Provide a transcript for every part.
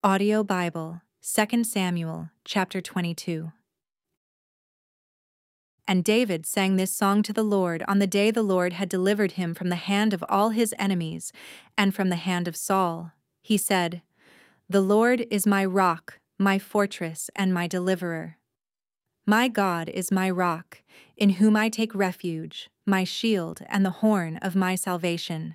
Audio Bible, 2 Samuel, chapter 22. And David sang this song to the Lord on the day the Lord had delivered him from the hand of all his enemies and from the hand of Saul. He said, "The Lord is my rock, my fortress, and my deliverer. My God is my rock, in whom I take refuge, my shield and the horn of my salvation.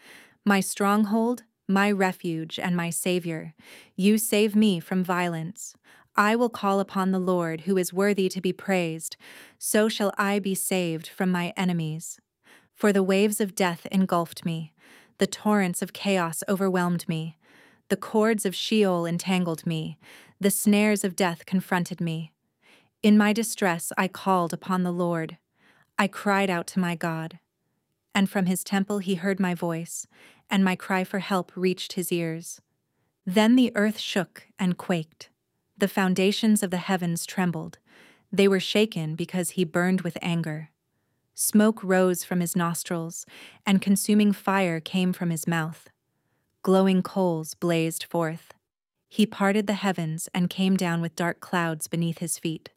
My stronghold, my refuge, and my Savior, you save me from violence. I will call upon the Lord, who is worthy to be praised. So shall I be saved from my enemies. For the waves of death engulfed me, the torrents of chaos overwhelmed me, the cords of Sheol entangled me, the snares of death confronted me. In my distress I called upon the Lord. I cried out to my God. And from his temple he heard my voice, and my cry for help reached his ears. Then the earth shook and quaked. The foundations of the heavens trembled. They were shaken because he burned with anger. Smoke rose from his nostrils, and consuming fire came from his mouth. Glowing coals blazed forth. He parted the heavens and came down with dark clouds beneath his feet.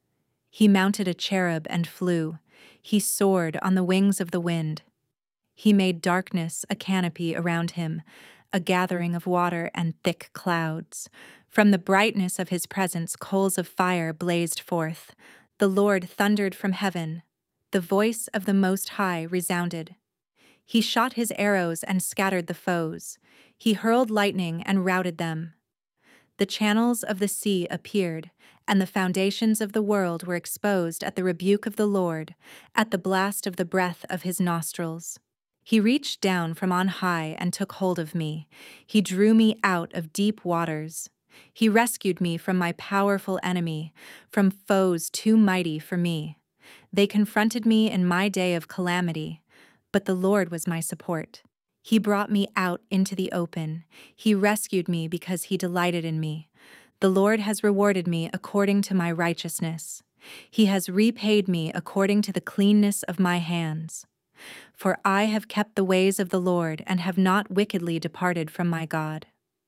He mounted a cherub and flew. He soared on the wings of the wind. He made darkness a canopy around him, a gathering of water and thick clouds. From the brightness of his presence, coals of fire blazed forth. The Lord thundered from heaven. The voice of the Most High resounded. He shot his arrows and scattered the foes. He hurled lightning and routed them. The channels of the sea appeared, and the foundations of the world were exposed at the rebuke of the Lord, at the blast of the breath of his nostrils. He reached down from on high and took hold of me. He drew me out of deep waters. He rescued me from my powerful enemy, from foes too mighty for me. They confronted me in my day of calamity, but the Lord was my support. He brought me out into the open. He rescued me because he delighted in me. The Lord has rewarded me according to my righteousness. He has repaid me according to the cleanness of my hands. For I have kept the ways of the Lord and have not wickedly departed from my God.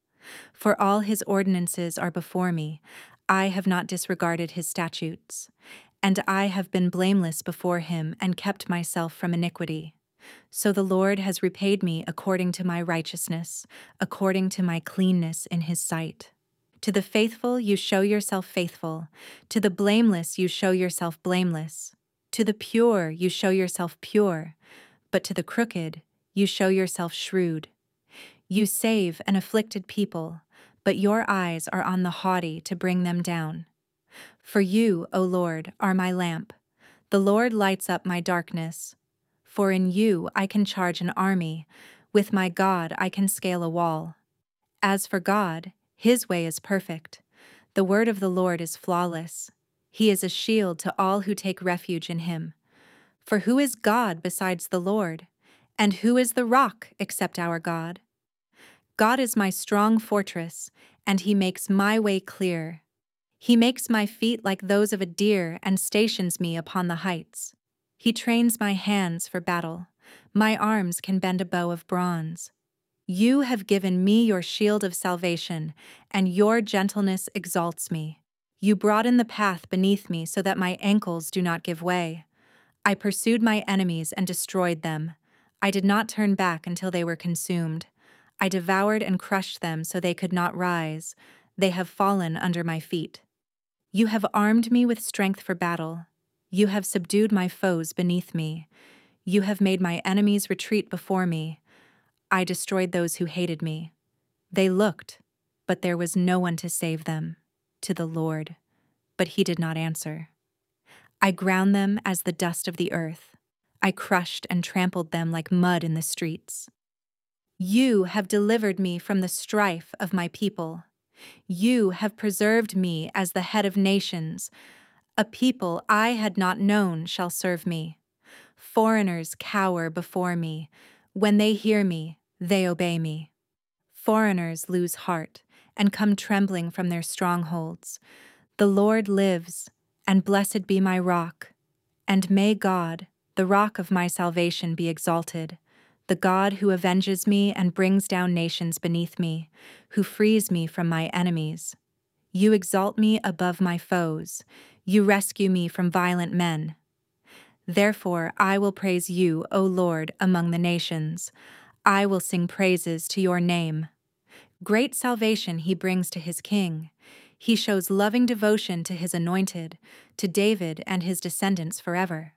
For all his ordinances are before me. I have not disregarded his statutes. And I have been blameless before him and kept myself from iniquity. So the Lord has repaid me according to my righteousness, according to my cleanness in his sight. To the faithful you show yourself faithful. To the blameless you show yourself blameless. To the pure you show yourself pure. But to the crooked you show yourself shrewd. You save an afflicted people, but your eyes are on the haughty to bring them down. For you, O Lord, are my lamp. The Lord lights up my darkness. For in you I can charge an army. With my God I can scale a wall. As for God, his way is perfect. The word of the Lord is flawless. He is a shield to all who take refuge in him. For who is God besides the Lord? And who is the rock except our God? God is my strong fortress, and he makes my way clear. He makes my feet like those of a deer and stations me upon the heights. He trains my hands for battle. My arms can bend a bow of bronze. You have given me your shield of salvation, and your gentleness exalts me. You broaden the path beneath me so that my ankles do not give way. I pursued my enemies and destroyed them. I did not turn back until they were consumed. I devoured and crushed them so they could not rise. They have fallen under my feet. You have armed me with strength for battle. You have subdued my foes beneath me. You have made my enemies retreat before me. I destroyed those who hated me. They looked, but there was no one to save them, to the Lord, but he did not answer. I ground them as the dust of the earth. I crushed and trampled them like mud in the streets. You have delivered me from the strife of my people. You have preserved me as the head of nations. A people I had not known shall serve me. Foreigners cower before me. When they hear me, they obey me. Foreigners lose heart and come trembling from their strongholds. The Lord lives, and blessed be my rock. And may God, the rock of my salvation, be exalted. the God who avenges me and brings down nations beneath me, who frees me from my enemies. You exalt me above my foes. You rescue me from violent men. Therefore I will praise you, O Lord, among the nations. I will sing praises to your name. Great salvation he brings to his king. He shows loving devotion to his anointed, to David and his descendants forever.